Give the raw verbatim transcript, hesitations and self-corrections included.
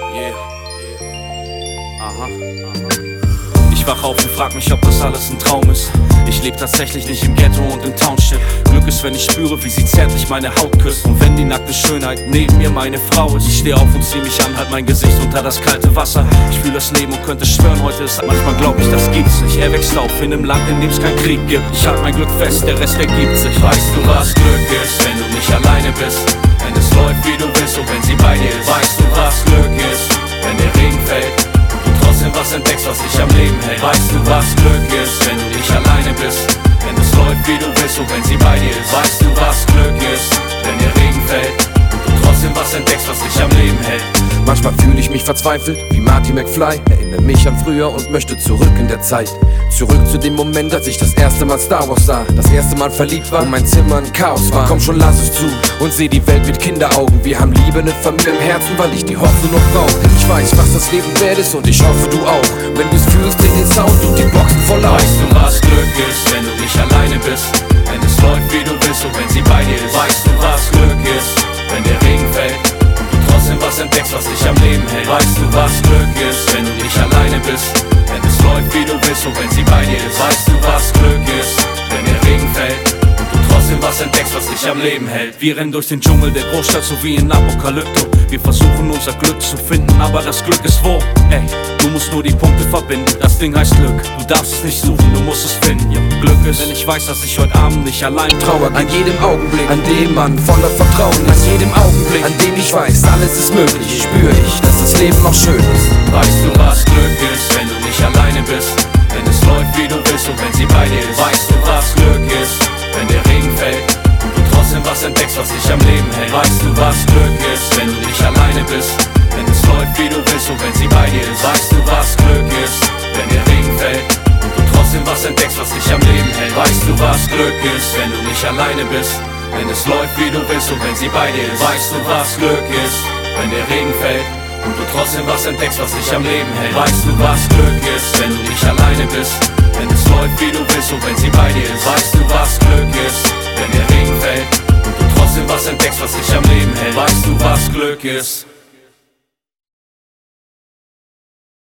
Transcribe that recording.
Yeah. Aha, aha. Ich wach auf und frag mich, ob das alles ein Traum ist. Ich lebe tatsächlich nicht im Ghetto und im Township. Glück ist, wenn ich spüre, wie sie zärtlich meine Haut küsst. Und wenn die nackte Schönheit neben mir meine Frau ist. Ich steh auf und zieh mich an, halt mein Gesicht unter das kalte Wasser. Ich fühl das Leben und könnte schwören, heute ist. Manchmal glaub ich, das gibt's nicht. Er wächst auf in einem Land, in dem's kein Krieg gibt. Ich halt mein Glück fest, der Rest ergibt sich. Weißt du, was Glück ist, wenn du nicht alleine bist? Wenn es läuft, wie du willst und wenn sie bei dir ist. Weißt du, was Glück ist, wenn der Regen fällt? Trotzdem was entdeckst, was dich am Leben hält. Weißt du, was Glück ist, wenn du nicht alleine bist? Wenn es läuft, wie du willst und wenn sie bei dir ist. Weißt du, was Glück ist, wenn der Regen fällt und du trotzdem was entdeckst, was dich am Leben hält. Manchmal fühle ich mich verzweifelt, wie Marty McFly. Erinnere mich an früher und möchte zurück in der Zeit. Zurück zu dem Moment, als ich das erste Mal Star Wars sah. Das erste Mal verliebt war und mein Zimmer ein Chaos war. Komm schon, lass es zu und seh die Welt mit Kinderaugen. Wir haben Liebe, ne Familie im Herzen, weil ich die Hoffnung noch brauch. Denn ich weiß, was das Leben wert ist und ich hoffe, du auch. Wenn du's fühlst, dreh den Sound und die Boxen voll auf. Weißt du, was Glück ist, wenn du nicht alleine bist? Wenn es läuft, wie du willst und wenn sie bei dir ist. Weißt du, was Glück ist, wenn der Regen fällt und du trotzdem was entdeckst, was dich am Leben hält. Weißt du, was Glück ist, wenn du nicht alleine bist? Wenn es läuft, wie du willst und wenn sie bei dir ist. Weißt du, was Glück ist, wenn der Regen fällt und du trotzdem was entdeckst, was dich am Leben hält. Wir rennen durch den Dschungel der Großstadt, so wie in Apokalypto. Wir versuchen unser Glück zu finden, aber das Glück ist wo? Ey, du musst nur die Punkte verbinden, das Ding heißt Glück. Du darfst es nicht suchen, du musst es finden. Ja, Glück ist, wenn ich weiß, dass ich heute Abend nicht allein trauer. An jedem Augenblick, an dem man voller Vertrauen ist. An jedem Augenblick, an dem ich weiß, alles ist möglich. Spür ich, dass das Leben noch schön ist. Weißt du, was Glück ist, wenn du nicht alleine bist? Wenn es läuft, wie du willst und wenn sie bei dir ist. Weißt du, was Glück ist, wenn der Regen fällt und du trotzdem was entdeckst, was dich am Leben hält. Weißt du, was Glück ist, wenn du nicht alleine bist? Wenn es läuft, wie du willst und wenn sie bei dir ist. Weißt du, was Glück ist, wenn der Regen fällt und du trotzdem was entdeckst, was dich am Leben hält. Weißt du, was Glück ist, wenn du nicht alleine bist? Wenn es läuft, wie du willst und wenn sie bei dir ist. Weißt du, was Glück ist, wenn der Regen fällt und du trotzdem was entdeckst, was dich am Leben hält. Weißt du, was Glück ist, wenn du nicht alleine bist? Wenn es läuft, wie du willst und wenn sie bei dir ist. Weißt du, was Glück ist, wenn der Regen fällt und du trotzdem was entdeckst, was dich am Leben hält. Weißt du, was Glück ist?